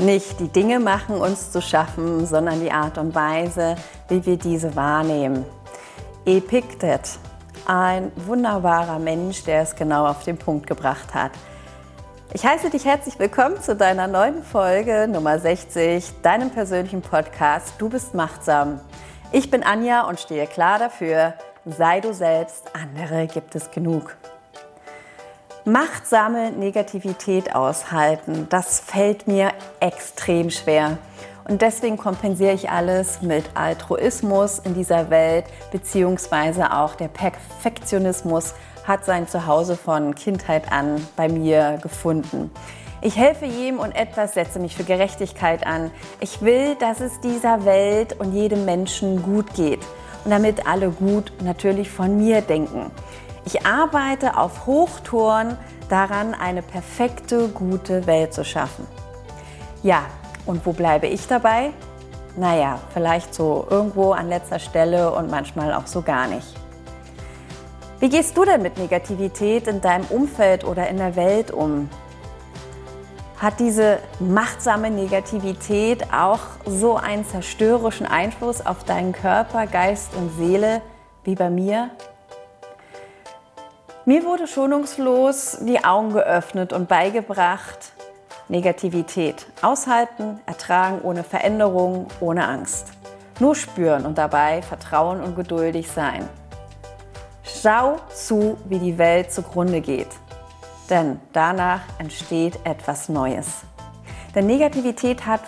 Nicht die Dinge machen uns zu schaffen, sondern die Art und Weise, wie wir diese wahrnehmen. Epiktet, ein wunderbarer Mensch, der es genau auf den Punkt gebracht hat. Ich heiße dich herzlich willkommen zu deiner neuen Folge Nummer 60, deinem persönlichen Podcast Du bist machtsam. Ich bin Anja und stehe klar dafür, sei du selbst, andere gibt es genug. Machtsame Negativität aushalten, das fällt mir extrem schwer. Und deswegen kompensiere ich alles mit Altruismus in dieser Welt, beziehungsweise auch der Perfektionismus hat sein Zuhause von Kindheit an bei mir gefunden. Ich helfe jedem und etwas, setze mich für Gerechtigkeit an. Ich will, dass es dieser Welt und jedem Menschen gut geht. Und damit alle gut natürlich von mir denken. Ich arbeite auf Hochtouren daran, eine perfekte, gute Welt zu schaffen. Ja, und wo bleibe ich dabei? Naja, vielleicht so irgendwo an letzter Stelle und manchmal auch so gar nicht. Wie gehst du denn mit Negativität in deinem Umfeld oder in der Welt um? Hat diese machtsame Negativität auch so einen zerstörerischen Einfluss auf deinen Körper, Geist und Seele wie bei mir? Mir wurde schonungslos die Augen geöffnet und beigebracht, Negativität aushalten, ertragen ohne Veränderung, ohne Angst. Nur spüren und dabei vertrauen und geduldig sein. Schau zu, wie die Welt zugrunde geht, denn danach entsteht etwas Neues. Denn Negativität hat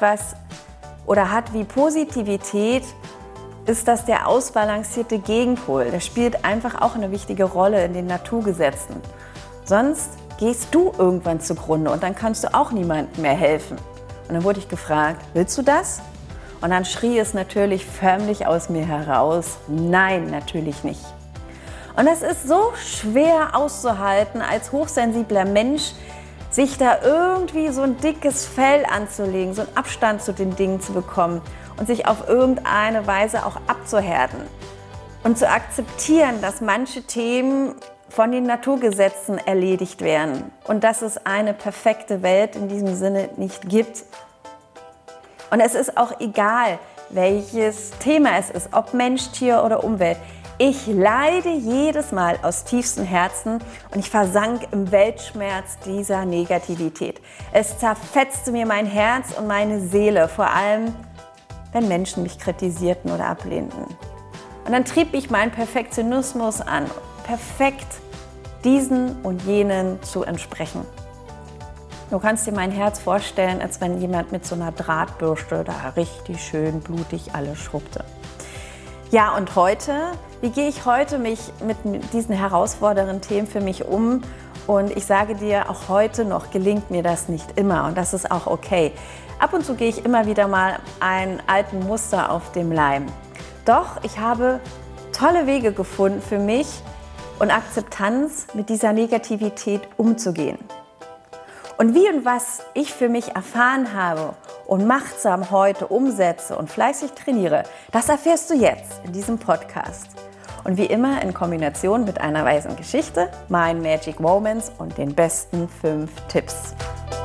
wie Positivität, ist das der ausbalancierte Gegenpol. Der spielt einfach auch eine wichtige Rolle in den Naturgesetzen. Sonst gehst du irgendwann zugrunde und dann kannst du auch niemandem mehr helfen. Und dann wurde ich gefragt, willst du das? Und dann schrie es natürlich förmlich aus mir heraus, nein, natürlich nicht. Und es ist so schwer auszuhalten, als hochsensibler Mensch, sich da irgendwie so ein dickes Fell anzulegen, so einen Abstand zu den Dingen zu bekommen und sich auf irgendeine Weise auch abzuhärten und zu akzeptieren, dass manche Themen von den Naturgesetzen erledigt werden und dass es eine perfekte Welt in diesem Sinne nicht gibt. Und es ist auch egal, welches Thema es ist, ob Mensch, Tier oder Umwelt. Ich leide jedes Mal aus tiefstem Herzen und ich versank im Weltschmerz dieser Negativität. Es zerfetzte mir mein Herz und meine Seele, vor allem wenn Menschen mich kritisierten oder ablehnten. Und dann trieb ich meinen Perfektionismus an, perfekt diesen und jenen zu entsprechen. Du kannst dir mein Herz vorstellen, als wenn jemand mit so einer Drahtbürste da richtig schön blutig alles schrubbte. Ja, und heute, wie gehe ich heute mit diesen herausfordernden Themen für mich um? Und ich sage dir, auch heute noch gelingt mir das nicht immer und das ist auch okay. Ab und zu gehe ich immer wieder mal einen alten Muster auf dem Leim. Doch ich habe tolle Wege gefunden für mich und Akzeptanz mit dieser Negativität umzugehen. Und wie und was ich für mich erfahren habe und machtsam heute umsetze und fleißig trainiere, das erfährst du jetzt in diesem Podcast. Und wie immer in Kombination mit einer weisen Geschichte, meinen Magic Moments und den besten 5 Tipps.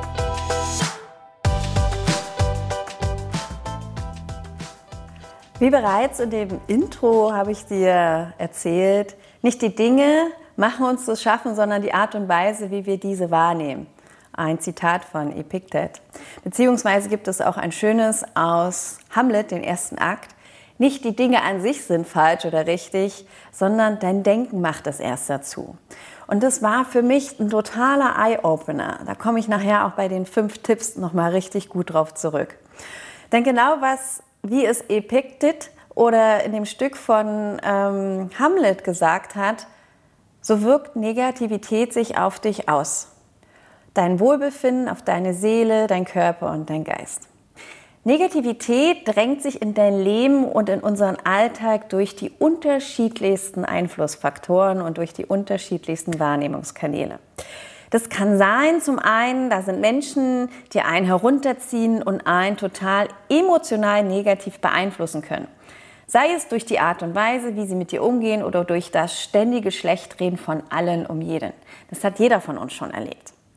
Wie bereits in dem Intro habe ich dir erzählt, nicht die Dinge machen uns zu schaffen, sondern die Art und Weise, wie wir diese wahrnehmen. Ein Zitat von Epiktet. Beziehungsweise gibt es auch ein schönes aus Hamlet, den ersten Akt. Nicht die Dinge an sich sind falsch oder richtig, sondern dein Denken macht es erst dazu. Und das war für mich ein totaler Eye-Opener. Da komme ich nachher auch bei den 5 Tipps nochmal richtig gut drauf zurück. Denn genau wie es Epiktet oder in dem Stück von Hamlet gesagt hat, so wirkt Negativität sich auf dich aus. Dein Wohlbefinden, auf deine Seele, dein Körper und dein Geist. Negativität drängt sich in dein Leben und in unseren Alltag durch die unterschiedlichsten Einflussfaktoren und durch die unterschiedlichsten Wahrnehmungskanäle. Das kann sein, zum einen, da sind Menschen, die einen herunterziehen und einen total emotional negativ beeinflussen können. Sei es durch die Art und Weise, wie sie mit dir umgehen oder durch das ständige Schlechtreden von allen um jeden. Das hat jeder von uns schon erlebt.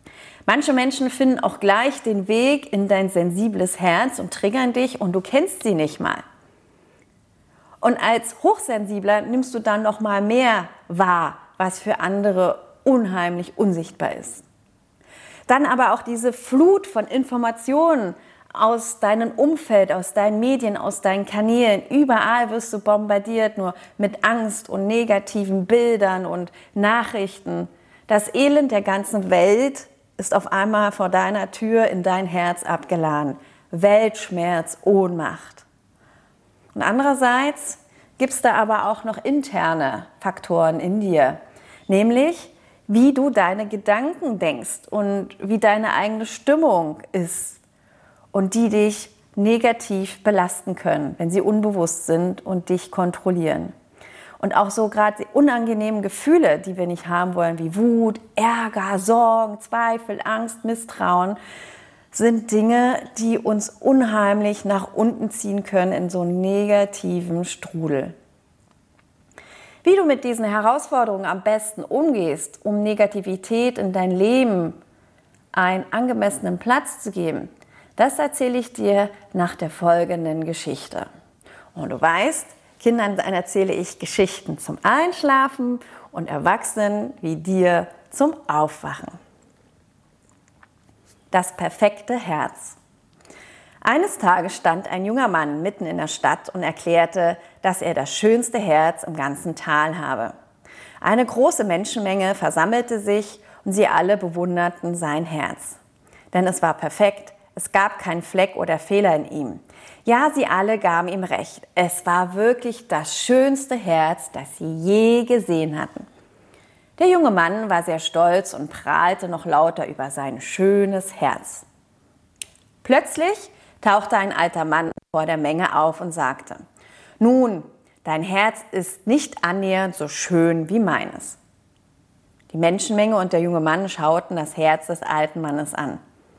Manche Menschen finden auch gleich den Weg in dein sensibles Herz und triggern dich und du kennst sie nicht mal. Und als Hochsensibler nimmst du dann noch mal mehr wahr, was für andere unheimlich unsichtbar ist. Dann aber auch diese Flut von Informationen aus deinem Umfeld, aus deinen Medien, aus deinen Kanälen. Überall wirst du bombardiert nur mit Angst und negativen Bildern und Nachrichten. Das Elend der ganzen Welt ist auf einmal vor deiner Tür in dein Herz abgeladen. Weltschmerz, Ohnmacht. Und andererseits gibt es da aber auch noch interne Faktoren in dir, nämlich wie du deine Gedanken denkst und wie deine eigene Stimmung ist und die dich negativ belasten können, wenn sie unbewusst sind und dich kontrollieren. Und auch so gerade die unangenehmen Gefühle, die wir nicht haben wollen, wie Wut, Ärger, Sorgen, Zweifel, Angst, Misstrauen, sind Dinge, die uns unheimlich nach unten ziehen können in so einen negativen Strudel. Wie du mit diesen Herausforderungen am besten umgehst, um Negativität in dein Leben einen angemessenen Platz zu geben, das erzähle ich dir nach der folgenden Geschichte. Und du weißt, Kindern erzähle ich Geschichten zum Einschlafen und Erwachsenen wie dir zum Aufwachen. Das perfekte Herz. Eines Tages stand ein junger Mann mitten in der Stadt und erklärte, dass er das schönste Herz im ganzen Tal habe. Eine große Menschenmenge versammelte sich und sie alle bewunderten sein Herz. Denn es war perfekt, es gab keinen Fleck oder Fehler in ihm. Ja, sie alle gaben ihm recht. Es war wirklich das schönste Herz, das sie je gesehen hatten. Der junge Mann war sehr stolz und prahlte noch lauter über sein schönes Herz. Plötzlich tauchte ein alter Mann vor der Menge auf und sagte: Nun, dein Herz ist nicht annähernd so schön wie meines. Die Menschenmenge und der junge Mann schauten das Herz des alten Mannes an.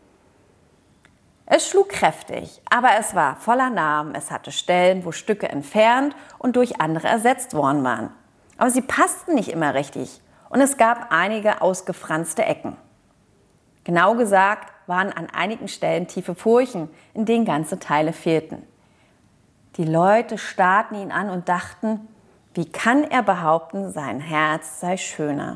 Es schlug kräftig, aber es war voller Narben. Es hatte Stellen, wo Stücke entfernt und durch andere ersetzt worden waren. Aber sie passten nicht immer richtig und es gab einige ausgefranste Ecken. Genau gesagt waren an einigen Stellen tiefe Furchen, in denen ganze Teile fehlten. Die Leute starrten ihn an und dachten, wie kann er behaupten, sein Herz sei schöner?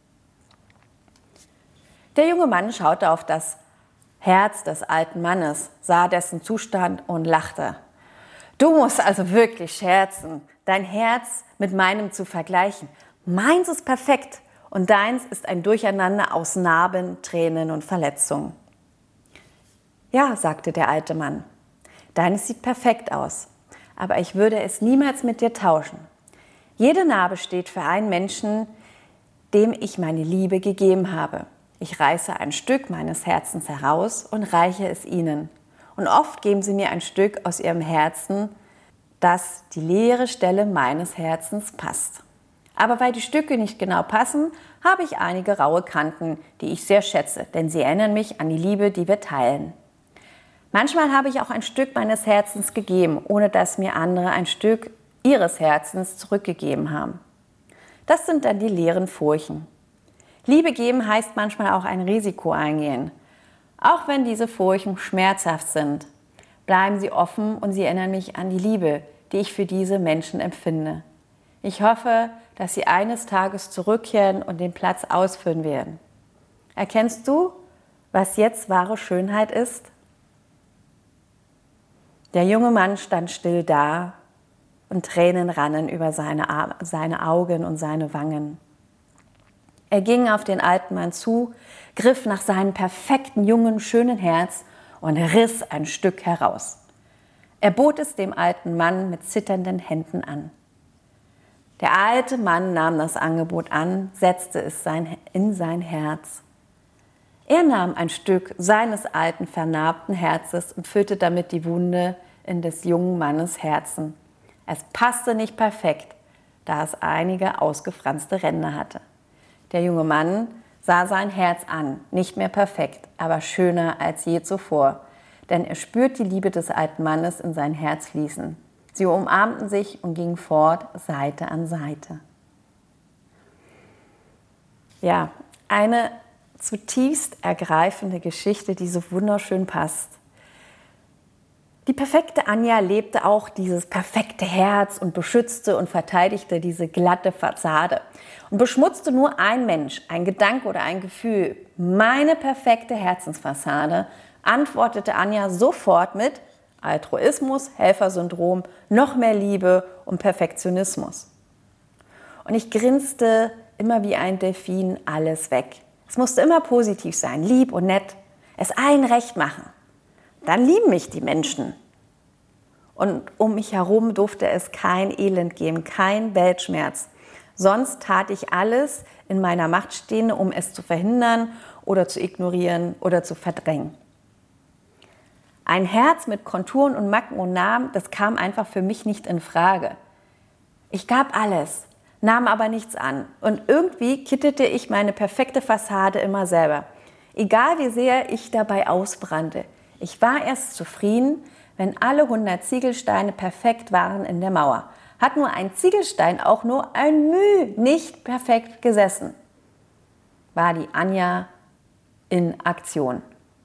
Der junge Mann schaute auf das Herz des alten Mannes, sah dessen Zustand und lachte. Du musst also wirklich scherzen, dein Herz mit meinem zu vergleichen. Meins ist perfekt und deins ist ein Durcheinander aus Narben, Tränen und Verletzungen. Ja, sagte der alte Mann, deines sieht perfekt aus, aber ich würde es niemals mit dir tauschen. Jede Narbe steht für einen Menschen, dem ich meine Liebe gegeben habe. Ich reiße ein Stück meines Herzens heraus und reiche es ihnen. Und oft geben sie mir ein Stück aus ihrem Herzen, das die leere Stelle meines Herzens passt. Aber weil die Stücke nicht genau passen, habe ich einige raue Kanten, die ich sehr schätze, denn sie erinnern mich an die Liebe, die wir teilen. Manchmal habe ich auch ein Stück meines Herzens gegeben, ohne dass mir andere ein Stück ihres Herzens zurückgegeben haben. Das sind dann die leeren Furchen. Liebe geben heißt manchmal auch ein Risiko eingehen. Auch wenn diese Furchen schmerzhaft sind, bleiben sie offen und sie erinnern mich an die Liebe, die ich für diese Menschen empfinde. Ich hoffe, dass sie eines Tages zurückkehren und den Platz ausfüllen werden. Erkennst du, was jetzt wahre Schönheit ist? Der junge Mann stand still da und Tränen rannen über seine Augen und seine Wangen. Er ging auf den alten Mann zu, griff nach seinem perfekten, jungen, schönen Herz und riss ein Stück heraus. Er bot es dem alten Mann mit zitternden Händen an. Der alte Mann nahm das Angebot an, setzte es in sein Herz. Er nahm ein Stück seines alten, vernarbten Herzens und füllte damit die Wunde in des jungen Mannes Herzen. Es passte nicht perfekt, da es einige ausgefranste Ränder hatte. Der junge Mann sah sein Herz an, nicht mehr perfekt, aber schöner als je zuvor, denn er spürt die Liebe des alten Mannes in sein Herz fließen. Sie umarmten sich und gingen fort, Seite an Seite. Ja, eine zutiefst ergreifende Geschichte, die so wunderschön passt. Die perfekte Anja lebte auch dieses perfekte Herz und beschützte und verteidigte diese glatte Fassade. Und beschmutzte nur ein Mensch, ein Gedanke oder ein Gefühl, meine perfekte Herzensfassade, antwortete Anja sofort mit Altruismus, Helfersyndrom, noch mehr Liebe und Perfektionismus. Und ich grinste immer wie ein Delfin alles weg. Es musste immer positiv sein, lieb und nett, es allen recht machen. Dann lieben mich die Menschen. Und um mich herum durfte es kein Elend geben, kein Weltschmerz. Sonst tat ich alles in meiner Macht Stehende, um es zu verhindern oder zu ignorieren oder zu verdrängen. Ein Herz mit Konturen und Macken und Namen, das kam einfach für mich nicht in Frage. Ich gab alles, nahm aber nichts an. Und irgendwie kittete ich meine perfekte Fassade immer selber. Egal wie sehr ich dabei ausbrannte. Ich war erst zufrieden, wenn alle 100 Ziegelsteine perfekt waren in der Mauer. Hat nur ein Ziegelstein auch nur ein Müh nicht perfekt gesessen, war die Anja in Aktion.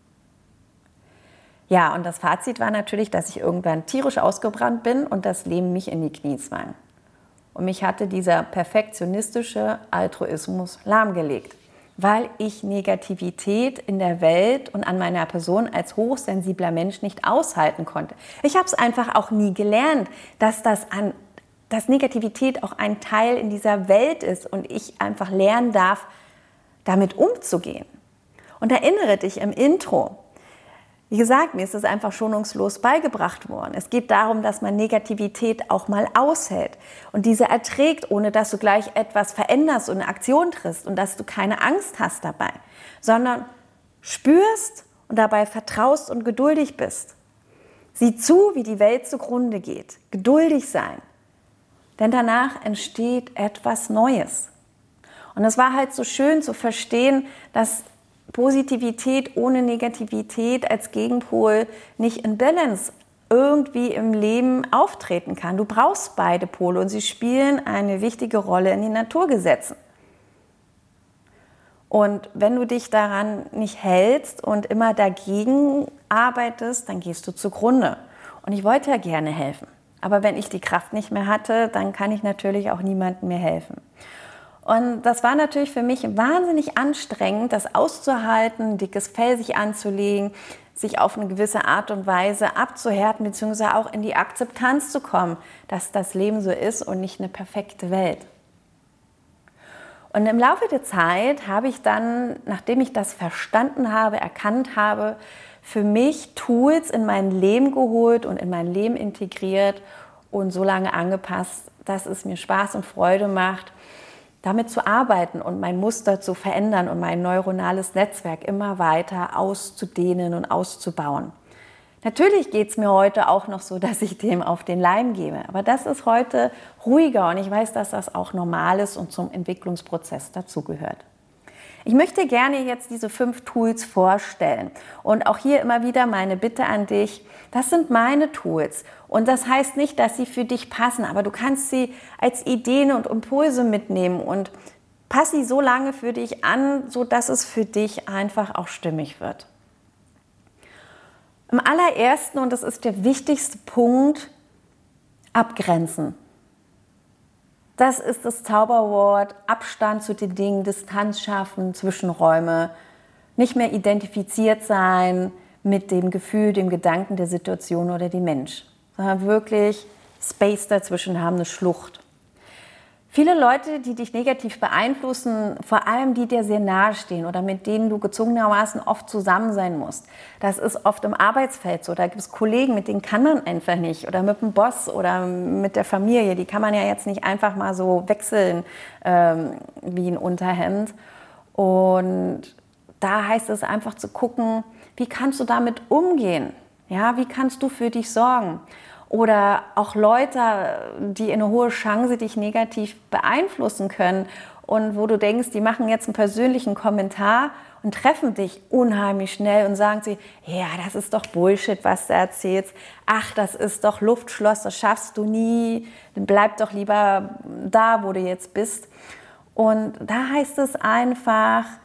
Ja, und das Fazit war natürlich, dass ich irgendwann tierisch ausgebrannt bin und das Leben mich in die Knie zwang. Und mich hatte dieser perfektionistische Altruismus lahmgelegt, weil ich Negativität in der Welt und an meiner Person als hochsensibler Mensch nicht aushalten konnte. Ich habe es einfach auch nie gelernt, dass Negativität auch ein Teil in dieser Welt ist und ich einfach lernen darf, damit umzugehen. Und erinnere dich im Intro, wie gesagt, mir ist es einfach schonungslos beigebracht worden. Es geht darum, dass man Negativität auch mal aushält und diese erträgt, ohne dass du gleich etwas veränderst und in Aktion trittst und dass du keine Angst hast dabei, sondern spürst und dabei vertraust und geduldig bist. Sieh zu, wie die Welt zugrunde geht. Geduldig sein. Denn danach entsteht etwas Neues. Und es war halt so schön zu verstehen, dass Positivität ohne Negativität als Gegenpol nicht in Balance irgendwie im Leben auftreten kann. Du brauchst beide Pole und sie spielen eine wichtige Rolle in den Naturgesetzen. Und wenn du dich daran nicht hältst und immer dagegen arbeitest, dann gehst du zugrunde. Und ich wollte ja gerne helfen. Aber wenn ich die Kraft nicht mehr hatte, dann kann ich natürlich auch niemandem mehr helfen. Und das war natürlich für mich wahnsinnig anstrengend, das auszuhalten, ein dickes Fell sich anzulegen, sich auf eine gewisse Art und Weise abzuhärten, beziehungsweise auch in die Akzeptanz zu kommen, dass das Leben so ist und nicht eine perfekte Welt. Und im Laufe der Zeit habe ich dann, nachdem ich das verstanden habe, erkannt habe, für mich Tools in mein Leben geholt und in mein Leben integriert und so lange angepasst, dass es mir Spaß und Freude macht, damit zu arbeiten und mein Muster zu verändern und mein neuronales Netzwerk immer weiter auszudehnen und auszubauen. Natürlich geht es mir heute auch noch so, dass ich dem auf den Leim gebe, aber das ist heute ruhiger und ich weiß, dass das auch normal ist und zum Entwicklungsprozess dazugehört. Ich möchte gerne jetzt diese 5 Tools vorstellen und auch hier immer wieder meine Bitte an dich, das sind meine Tools und das heißt nicht, dass sie für dich passen, aber du kannst sie als Ideen und Impulse mitnehmen und pass sie so lange für dich an, sodass es für dich einfach auch stimmig wird. Im allerersten, und das ist der wichtigste Punkt, abgrenzen. Das ist das Zauberwort, Abstand zu den Dingen, Distanz schaffen, Zwischenräume, nicht mehr identifiziert sein mit dem Gefühl, dem Gedanken, der Situation oder dem Mensch, sondern wirklich Space dazwischen haben, eine Schlucht. Viele Leute, die dich negativ beeinflussen, vor allem die dir sehr nahe stehen oder mit denen du gezwungenermaßen oft zusammen sein musst. Das ist oft im Arbeitsfeld so. Da gibt es Kollegen, mit denen kann man einfach nicht. Oder mit dem Boss oder mit der Familie. Die kann man ja jetzt nicht einfach mal so wechseln wie ein Unterhemd. Und da heißt es einfach zu gucken, wie kannst du damit umgehen? Ja, wie kannst du für dich sorgen? Oder auch Leute, die eine hohe Chance dich negativ beeinflussen können und wo du denkst, die machen jetzt einen persönlichen Kommentar und treffen dich unheimlich schnell und sagen sie, ja, das ist doch Bullshit, was du erzählst. Ach, das ist doch Luftschloss, das schaffst du nie. Bleib doch lieber da, wo du jetzt bist. Und da heißt es einfach,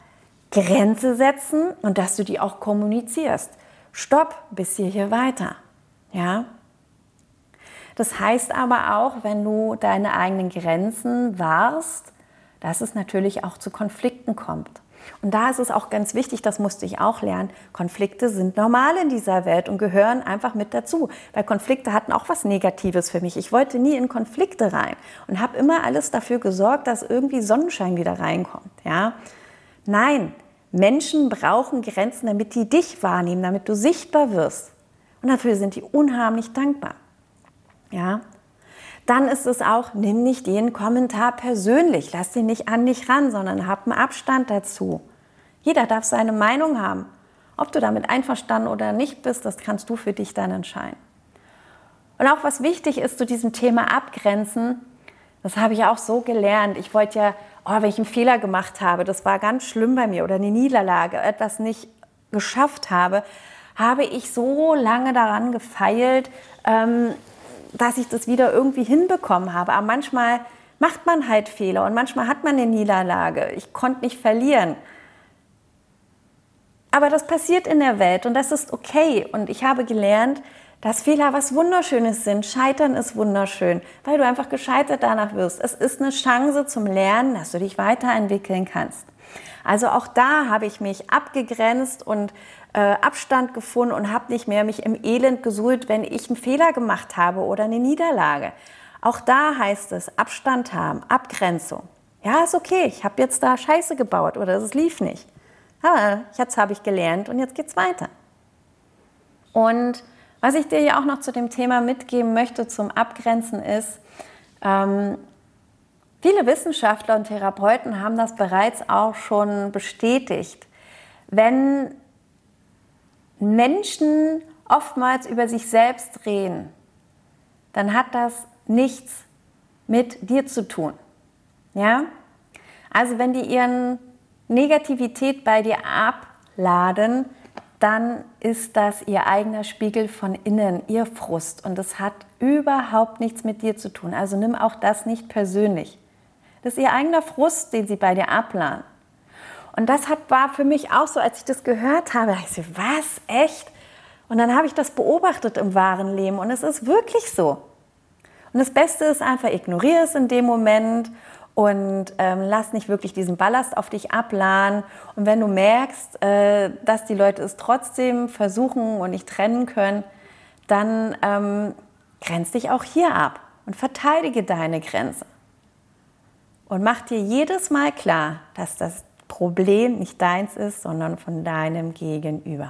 Grenze setzen und dass du die auch kommunizierst. Stopp, bis hier weiter. Ja? Das heißt aber auch, wenn du deine eigenen Grenzen wahrst, dass es natürlich auch zu Konflikten kommt. Und da ist es auch ganz wichtig, das musste ich auch lernen, Konflikte sind normal in dieser Welt und gehören einfach mit dazu. Weil Konflikte hatten auch was Negatives für mich. Ich wollte nie in Konflikte rein und habe immer alles dafür gesorgt, dass irgendwie Sonnenschein wieder reinkommt. Ja? Nein, Menschen brauchen Grenzen, damit die dich wahrnehmen, damit du sichtbar wirst. Und dafür sind die unheimlich dankbar. Ja? Dann ist es auch, nimm nicht jeden Kommentar persönlich, lass ihn nicht an dich ran, sondern hab einen Abstand dazu. Jeder darf seine Meinung haben. Ob du damit einverstanden oder nicht bist, das kannst du für dich dann entscheiden. Und auch was wichtig ist zu diesem Thema Abgrenzen, das habe ich auch so gelernt. Ich wollte ja, wenn ich einen Fehler gemacht habe, das war ganz schlimm bei mir, oder eine Niederlage, etwas nicht geschafft habe ich so lange daran gefeilt, dass ich das wieder irgendwie hinbekommen habe. Aber manchmal macht man halt Fehler und manchmal hat man eine Niederlage. Ich konnte nicht verlieren. Aber das passiert in der Welt und das ist okay. Und ich habe gelernt, dass Fehler was Wunderschönes sind. Scheitern ist wunderschön, weil du einfach gescheitert danach wirst. Es ist eine Chance zum Lernen, dass du dich weiterentwickeln kannst. Also auch da habe ich mich abgegrenzt und Abstand gefunden und habe nicht mehr mich im Elend gesuhlt, wenn ich einen Fehler gemacht habe oder eine Niederlage. Auch da heißt es Abstand haben, Abgrenzung. Ja, ist okay, ich habe jetzt da Scheiße gebaut oder es lief nicht. Aber jetzt habe ich gelernt und jetzt geht's weiter. Und was ich dir ja auch noch zu dem Thema mitgeben möchte zum Abgrenzen ist, viele Wissenschaftler und Therapeuten haben das bereits auch schon bestätigt. Wenn Menschen oftmals über sich selbst reden, dann hat das nichts mit dir zu tun. Ja? Also wenn die ihren Negativität bei dir abladen, dann ist das ihr eigener Spiegel von innen, ihr Frust. Und das hat überhaupt nichts mit dir zu tun. Also nimm auch das nicht persönlich. Das ist ihr eigener Frust, den sie bei dir abladen. Und das war für mich auch so, als ich das gehört habe, dachte ich so, was, echt? Und dann habe ich das beobachtet im wahren Leben und es ist wirklich so. Und das Beste ist einfach, ignoriere es in dem Moment und lass nicht wirklich diesen Ballast auf dich abladen. Und wenn du merkst, dass die Leute es trotzdem versuchen und nicht trennen können, dann grenz dich auch hier ab und verteidige deine Grenze. Und mach dir jedes Mal klar, dass das Problem nicht deins ist, sondern von deinem Gegenüber.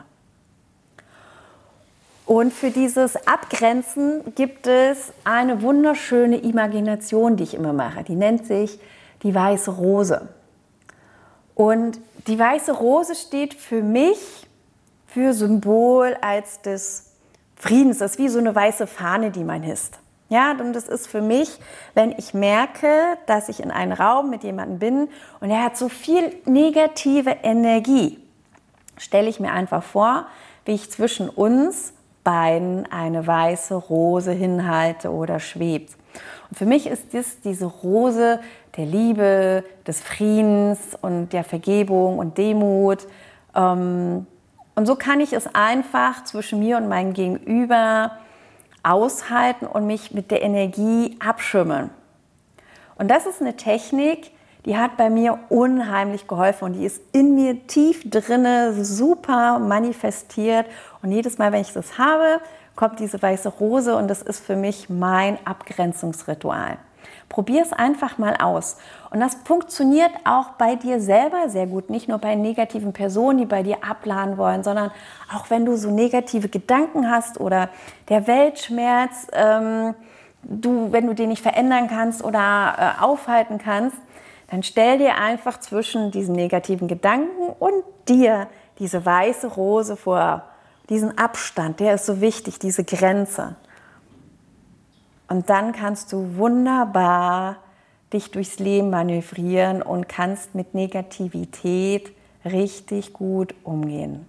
Und für dieses Abgrenzen gibt es eine wunderschöne Imagination, die ich immer mache. Die nennt sich die weiße Rose. Und die weiße Rose steht für mich für Symbol als des Friedens. Das ist wie so eine weiße Fahne, die man hisst. Ja, und das ist für mich, wenn ich merke, dass ich in einem Raum mit jemandem bin und er hat so viel negative Energie, stelle ich mir einfach vor, wie ich zwischen uns beiden eine weiße Rose hinhalte oder schwebt. Und für mich ist diese Rose der Liebe, des Friedens und der Vergebung und Demut. Und so kann ich es einfach zwischen mir und meinem Gegenüber aushalten und mich mit der Energie abschirmen. Und das ist eine Technik, die hat bei mir unheimlich geholfen und die ist in mir tief drinne super manifestiert. Und jedes Mal, wenn ich das habe, kommt diese weiße Rose und das ist für mich mein Abgrenzungsritual. Probier es einfach mal aus. Und das funktioniert auch bei dir selber sehr gut. Nicht nur bei negativen Personen, die bei dir abladen wollen, sondern auch wenn du so negative Gedanken hast oder der Weltschmerz, wenn du den nicht verändern kannst oder aufhalten kannst, dann stell dir einfach zwischen diesen negativen Gedanken und dir diese weiße Rose vor, diesen Abstand, der ist so wichtig, diese Grenze. Und dann kannst du wunderbar dich durchs Leben manövrieren und kannst mit Negativität richtig gut umgehen.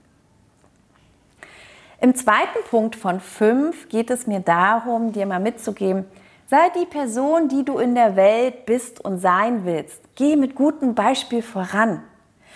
Im zweiten Punkt von 5 geht es mir darum, dir mal mitzugeben, sei die Person, die du in der Welt bist und sein willst. Geh mit gutem Beispiel voran.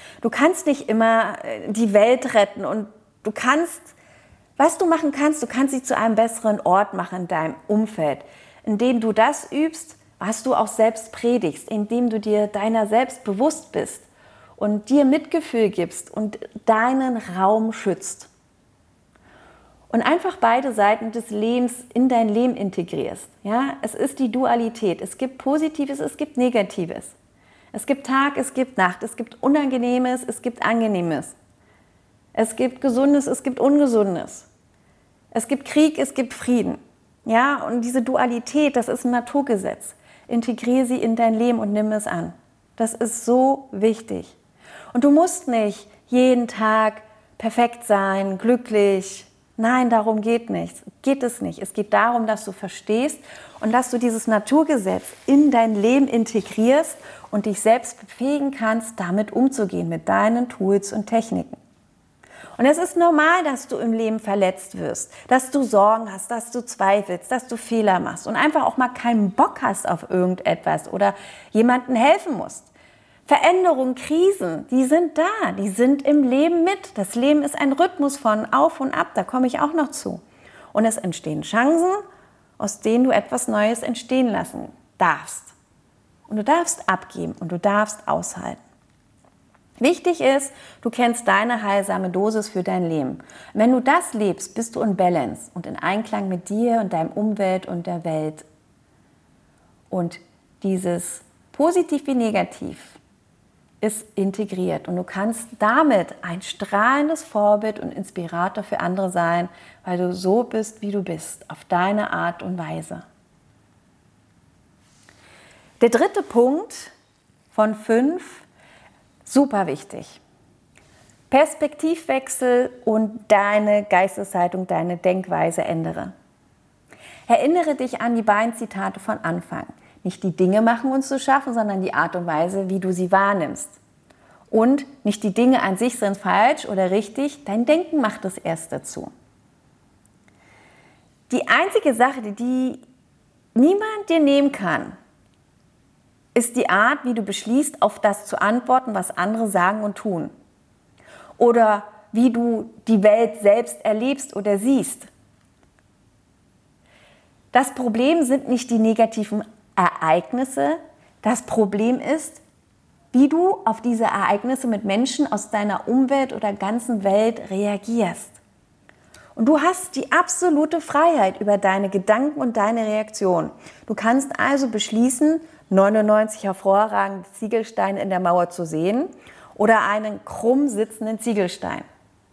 Du kannst nicht immer die Welt retten und was du machen kannst, du kannst sie zu einem besseren Ort machen in deinem Umfeld, indem du das übst, was du auch selbst predigst, indem du dir deiner selbst bewusst bist und dir Mitgefühl gibst und deinen Raum schützt. Und einfach beide Seiten des Lebens in dein Leben integrierst. Ja? Es ist die Dualität. Es gibt Positives, es gibt Negatives. Es gibt Tag, es gibt Nacht. Es gibt Unangenehmes, es gibt Angenehmes. Es gibt Gesundes, es gibt Ungesundes. Es gibt Krieg, es gibt Frieden. Ja? Und diese Dualität, das ist ein Naturgesetz. Integriere sie in dein Leben und nimm es an. Das ist so wichtig. Und du musst nicht jeden Tag perfekt sein, glücklich. Nein, darum geht es nicht. Es geht darum, dass du verstehst und dass du dieses Naturgesetz in dein Leben integrierst und dich selbst befähigen kannst, damit umzugehen, mit deinen Tools und Techniken. Und es ist normal, dass du im Leben verletzt wirst, dass du Sorgen hast, dass du zweifelst, dass du Fehler machst und einfach auch mal keinen Bock hast auf irgendetwas oder jemandem helfen musst. Veränderungen, Krisen, die sind da, die sind im Leben mit. Das Leben ist ein Rhythmus von Auf und Ab, da komme ich auch noch zu. Und es entstehen Chancen, aus denen du etwas Neues entstehen lassen darfst. Und du darfst abgeben und du darfst aushalten. Wichtig ist, du kennst deine heilsame Dosis für dein Leben. Wenn du das lebst, bist du in Balance und in Einklang mit dir und deinem Umwelt und der Welt. Und dieses positiv wie negativ ist integriert und du kannst damit ein strahlendes Vorbild und Inspirator für andere sein, weil du so bist, wie du bist, auf deine Art und Weise. Der dritte Punkt von 5, super wichtig. Perspektivwechsel und deine Geisteshaltung, deine Denkweise ändere. Erinnere dich an die beiden Zitate von Anfang. Nicht die Dinge machen uns zu schaffen, sondern die Art und Weise, wie du sie wahrnimmst. Und nicht die Dinge an sich sind falsch oder richtig, dein Denken macht es erst dazu. Die einzige Sache, die niemand dir nehmen kann, ist die Art, wie du beschließt, auf das zu antworten, was andere sagen und tun. Oder wie du die Welt selbst erlebst oder siehst. Das Problem sind nicht die negativen Ereignisse. Das Problem ist, wie du auf diese Ereignisse mit Menschen aus deiner Umwelt oder ganzen Welt reagierst. Und du hast die absolute Freiheit über deine Gedanken und deine Reaktion. Du kannst also beschließen, 99 hervorragende Ziegelsteine in der Mauer zu sehen oder einen krumm sitzenden Ziegelstein.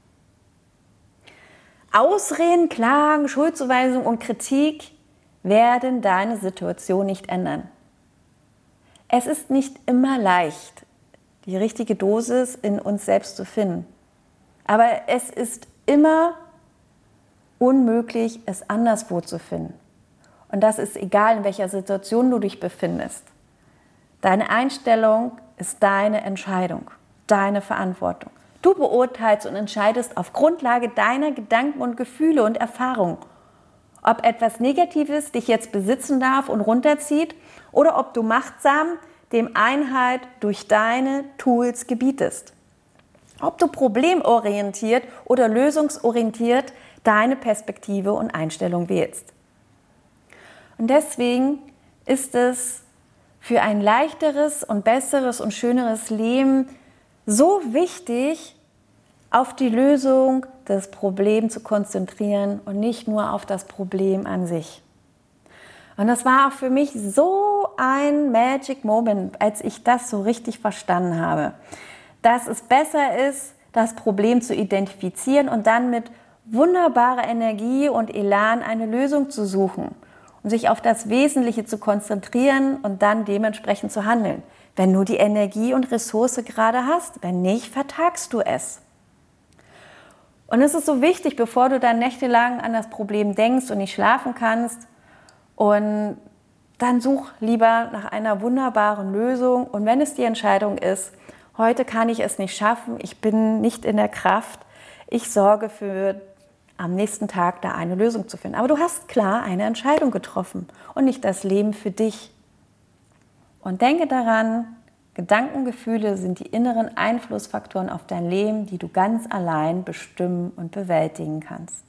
Ausreden, Klagen, Schuldzuweisung und Kritik werden deine Situation nicht ändern. Es ist nicht immer leicht, die richtige Dosis in uns selbst zu finden. Aber es ist immer unmöglich, es anderswo zu finden. Und das ist egal, in welcher Situation du dich befindest. Deine Einstellung ist deine Entscheidung, deine Verantwortung. Du beurteilst und entscheidest auf Grundlage deiner Gedanken und Gefühle und Erfahrungen, ob etwas Negatives dich jetzt besitzen darf und runterzieht oder ob du machtsam dem Einhalt durch deine Tools gebietest. Ob du problemorientiert oder lösungsorientiert deine Perspektive und Einstellung wählst. Und deswegen ist es für ein leichteres und besseres und schöneres Leben so wichtig, auf die Lösung des Problems zu konzentrieren und nicht nur auf das Problem an sich. Und das war auch für mich so ein Magic Moment, als ich das so richtig verstanden habe, dass es besser ist, das Problem zu identifizieren und dann mit wunderbarer Energie und Elan eine Lösung zu suchen und sich auf das Wesentliche zu konzentrieren und dann dementsprechend zu handeln. Wenn du die Energie und Ressource gerade hast, wenn nicht, vertagst du es. Und es ist so wichtig, bevor du dann nächtelang an das Problem denkst und nicht schlafen kannst, und dann such lieber nach einer wunderbaren Lösung. Und wenn es die Entscheidung ist, heute kann ich es nicht schaffen, ich bin nicht in der Kraft, ich sorge für am nächsten Tag da eine Lösung zu finden. Aber du hast klar eine Entscheidung getroffen und nicht das Leben für dich. Und denke daran, Gedanken, Gefühle sind die inneren Einflussfaktoren auf dein Leben, die du ganz allein bestimmen und bewältigen kannst.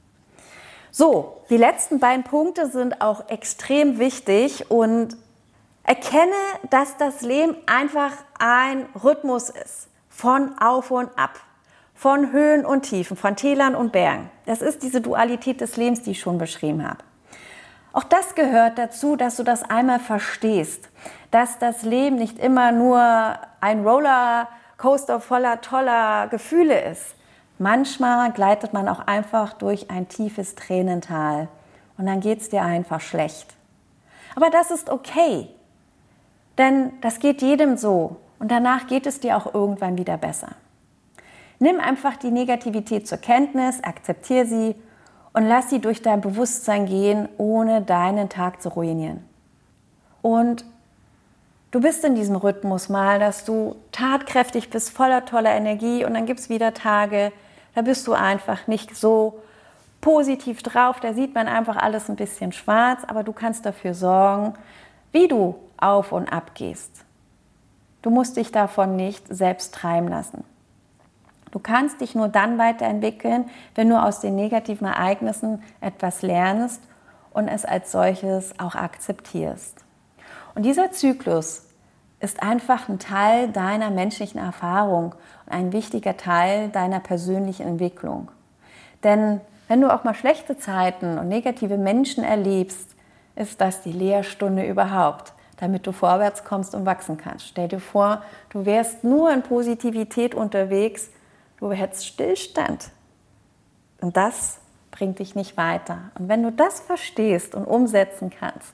So, die letzten beiden Punkte sind auch extrem wichtig und erkenne, dass das Leben einfach ein Rhythmus ist, von Auf und Ab, von Höhen und Tiefen, von Tälern und Bergen. Das ist diese Dualität des Lebens, die ich schon beschrieben habe. Auch das gehört dazu, dass du das einmal verstehst, dass das Leben nicht immer nur ein Rollercoaster voller toller Gefühle ist. Manchmal gleitet man auch einfach durch ein tiefes Tränental und dann geht es dir einfach schlecht. Aber das ist okay, denn das geht jedem so und danach geht es dir auch irgendwann wieder besser. Nimm einfach die Negativität zur Kenntnis, akzeptiere sie und lass sie durch dein Bewusstsein gehen, ohne deinen Tag zu ruinieren. Und du bist in diesem Rhythmus mal, dass du tatkräftig bist, voller toller Energie und dann gibt es wieder Tage, da bist du einfach nicht so positiv drauf, da sieht man einfach alles ein bisschen schwarz, aber du kannst dafür sorgen, wie du auf und ab gehst. Du musst dich davon nicht selbst treiben lassen. Du kannst dich nur dann weiterentwickeln, wenn du aus den negativen Ereignissen etwas lernst und es als solches auch akzeptierst. Und dieser Zyklus ist einfach ein Teil deiner menschlichen Erfahrung und ein wichtiger Teil deiner persönlichen Entwicklung. Denn wenn du auch mal schlechte Zeiten und negative Menschen erlebst, ist das die Lehrstunde überhaupt, damit du vorwärts kommst und wachsen kannst. Stell dir vor, du wärst nur in Positivität unterwegs, du hättest Stillstand. Und das bringt dich nicht weiter. Und wenn du das verstehst und umsetzen kannst,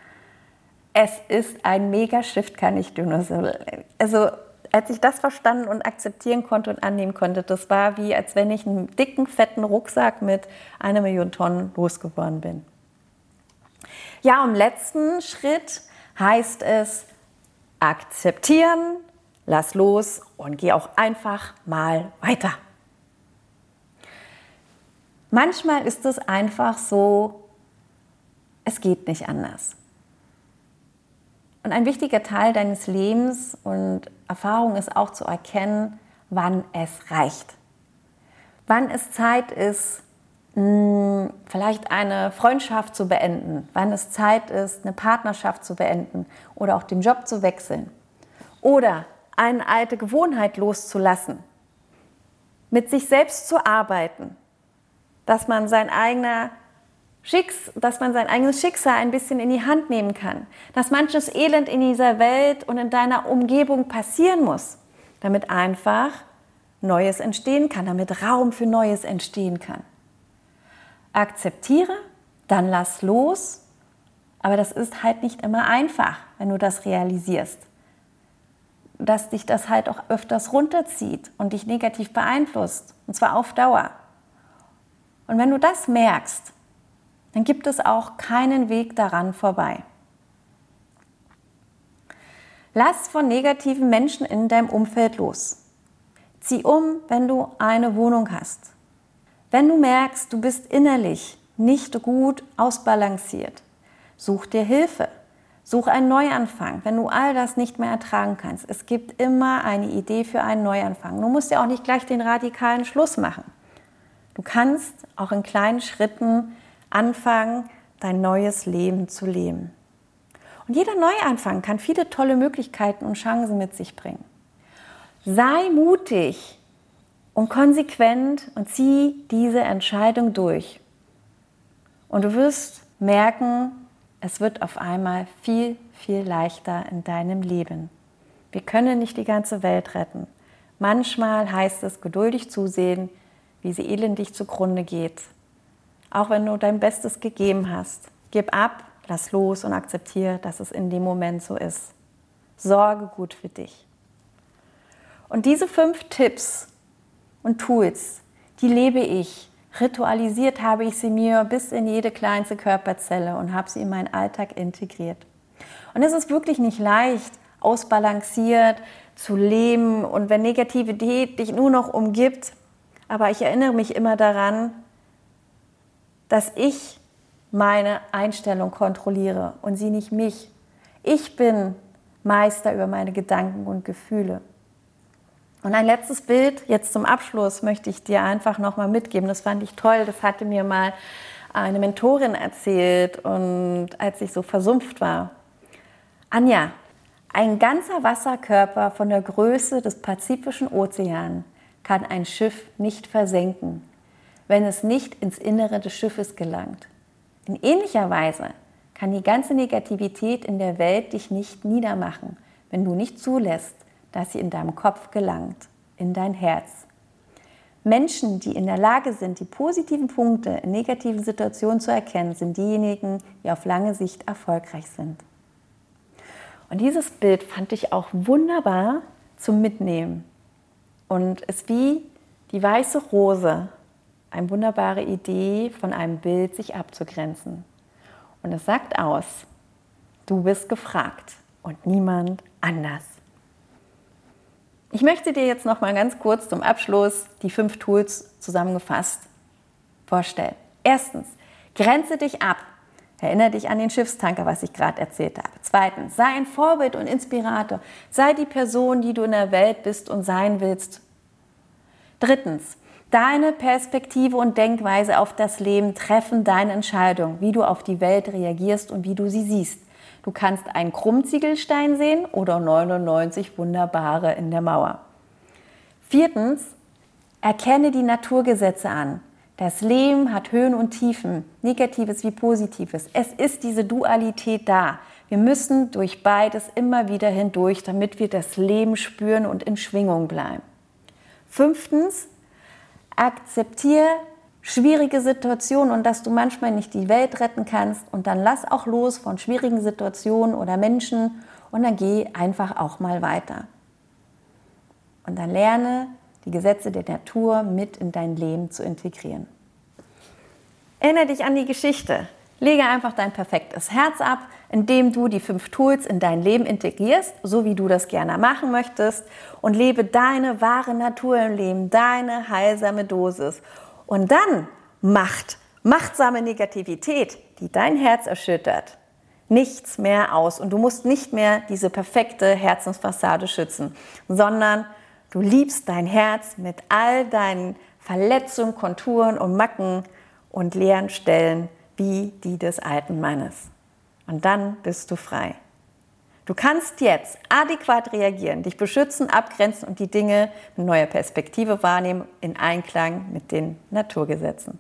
es ist ein Mega-Shift, kann ich dir nur so. Also, als ich das verstanden und akzeptieren konnte und annehmen konnte, das war wie, als wenn ich einen dicken, fetten Rucksack mit 1 Million Tonnen losgeworden bin. Ja, im letzten Schritt heißt es akzeptieren, lass los und geh auch einfach mal weiter. Manchmal ist es einfach so, es geht nicht anders. Und ein wichtiger Teil deines Lebens und Erfahrung ist auch zu erkennen, wann es reicht. Wann es Zeit ist, vielleicht eine Freundschaft zu beenden, wann es Zeit ist, eine Partnerschaft zu beenden oder auch den Job zu wechseln oder eine alte Gewohnheit loszulassen, mit sich selbst zu arbeiten, dass man sein eigenes Schicksal ein bisschen in die Hand nehmen kann, dass manches Elend in dieser Welt und in deiner Umgebung passieren muss, damit einfach Neues entstehen kann, damit Raum für Neues entstehen kann. Akzeptiere, dann lass los, aber das ist halt nicht immer einfach, wenn du das realisierst, dass dich das halt auch öfters runterzieht und dich negativ beeinflusst, und zwar auf Dauer. Und wenn du das merkst, dann gibt es auch keinen Weg daran vorbei. Lass von negativen Menschen in deinem Umfeld los. Zieh um, wenn du eine Wohnung hast. Wenn du merkst, du bist innerlich nicht gut ausbalanciert, such dir Hilfe. Such einen Neuanfang, wenn du all das nicht mehr ertragen kannst. Es gibt immer eine Idee für einen Neuanfang. Du musst ja auch nicht gleich den radikalen Schluss machen. Du kannst auch in kleinen Schritten anfangen, dein neues Leben zu leben. Und jeder Neuanfang kann viele tolle Möglichkeiten und Chancen mit sich bringen. Sei mutig und konsequent und zieh diese Entscheidung durch. Und du wirst merken, es wird auf einmal viel, viel leichter in deinem Leben. Wir können nicht die ganze Welt retten. Manchmal heißt es geduldig zusehen, wie sie elendig zugrunde geht. Auch wenn du dein Bestes gegeben hast. Gib ab, lass los und akzeptiere, dass es in dem Moment so ist. Sorge gut für dich. Und diese 5 Tipps und Tools, die lebe ich. Ritualisiert habe ich sie mir bis in jede kleinste Körperzelle und habe sie in meinen Alltag integriert. Und es ist wirklich nicht leicht, ausbalanciert zu leben und wenn Negativität dich nur noch umgibt, aber ich erinnere mich immer daran, dass ich meine Einstellung kontrolliere und sie nicht mich. Ich bin Meister über meine Gedanken und Gefühle. Und ein letztes Bild, jetzt zum Abschluss, möchte ich dir einfach nochmal mitgeben. Das fand ich toll, das hatte mir mal eine Mentorin erzählt, und als ich so versumpft war. Anja, ein ganzer Wasserkörper von der Größe des Pazifischen Ozeans kann ein Schiff nicht versenken, wenn es nicht ins Innere des Schiffes gelangt. In ähnlicher Weise kann die ganze Negativität in der Welt dich nicht niedermachen, wenn du nicht zulässt, dass sie in deinem Kopf gelangt, in dein Herz. Menschen, die in der Lage sind, die positiven Punkte in negativen Situationen zu erkennen, sind diejenigen, die auf lange Sicht erfolgreich sind. Und dieses Bild fand ich auch wunderbar zum Mitnehmen und ist wie die weiße Rose, eine wunderbare Idee, von einem Bild sich abzugrenzen. Und es sagt aus, du bist gefragt und niemand anders. Ich möchte dir jetzt noch mal ganz kurz zum Abschluss die 5 Tools zusammengefasst vorstellen. Erstens, grenze dich ab. Erinnere dich an den Schiffstanker, was ich gerade erzählt habe. Zweitens, sei ein Vorbild und Inspirator. Sei die Person, die du in der Welt bist und sein willst. Drittens, deine Perspektive und Denkweise auf das Leben treffen deine Entscheidung, wie du auf die Welt reagierst und wie du sie siehst. Du kannst einen Krummziegelstein sehen oder 99 wunderbare in der Mauer. Viertens, erkenne die Naturgesetze an. Das Leben hat Höhen und Tiefen, Negatives wie Positives. Es ist diese Dualität da. Wir müssen durch beides immer wieder hindurch, damit wir das Leben spüren und in Schwingung bleiben. Fünftens, akzeptiere schwierige Situationen und dass du manchmal nicht die Welt retten kannst, und dann lass auch los von schwierigen Situationen oder Menschen und dann geh einfach auch mal weiter. Und dann lerne, die Gesetze der Natur mit in dein Leben zu integrieren. Erinnere dich an die Geschichte. Lege einfach dein perfektes Herz ab, indem du die 5 Tools in dein Leben integrierst, so wie du das gerne machen möchtest, und lebe deine wahre Natur im Leben, deine heilsame Dosis. Und dann macht machtsame Negativität, die dein Herz erschüttert, nichts mehr aus. Und du musst nicht mehr diese perfekte Herzensfassade schützen, sondern du liebst dein Herz mit all deinen Verletzungen, Konturen und Macken und leeren Stellen wie die des alten Mannes. Und dann bist du frei. Du kannst jetzt adäquat reagieren, dich beschützen, abgrenzen und die Dinge mit neuer Perspektive wahrnehmen, in Einklang mit den Naturgesetzen.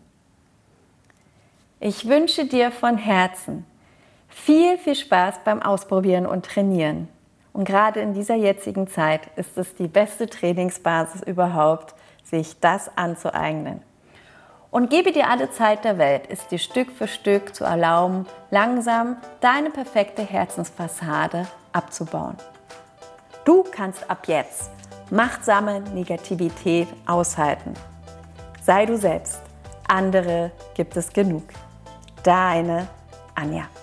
Ich wünsche dir von Herzen viel, viel Spaß beim Ausprobieren und Trainieren. Und gerade in dieser jetzigen Zeit ist es die beste Trainingsbasis überhaupt, sich das anzueignen. Und gebe dir alle Zeit der Welt, es dir Stück für Stück zu erlauben, langsam deine perfekte Herzensfassade abzubauen. Du kannst ab jetzt machtsame Negativität aushalten. Sei du selbst, andere gibt es genug. Deine Anja.